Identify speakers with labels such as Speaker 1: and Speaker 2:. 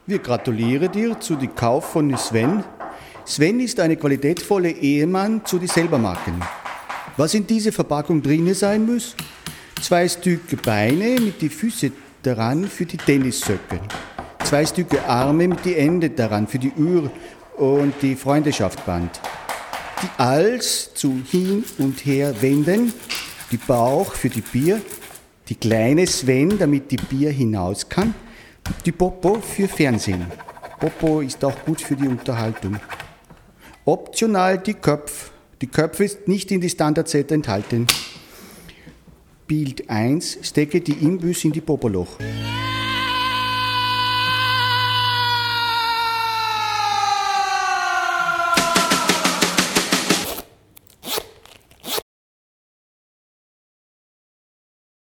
Speaker 1: Wir gratulieren dir zu dem Kauf von Sven. Sven ist eine qualitätvolle Ehemann zu den Selbermarken. Was in dieser Verpackung drin sein muss? 2 Stücke Beine mit die Füße daran für die Tennissöcken. 2 Stücke Arme mit die Ende daran für die Uhr und die Freundschaftsband. Die Hals zu hin und her wenden, die Bauch für die Bier, die kleine Sven, damit die Bier hinaus kann, die Popo für Fernsehen. Popo ist auch gut für die Unterhaltung. Optional die Köpfe. Die Köpfe ist nicht in die Standardset enthalten. Bild 1, stecke die Imbüs in die Popoloch.